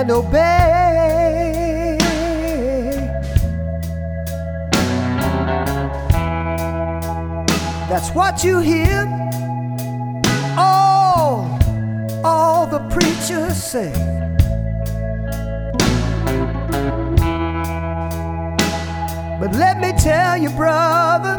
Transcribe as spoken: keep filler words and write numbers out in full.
and obey. That's what you hear all, all the preachers say. But let me tell you, brother,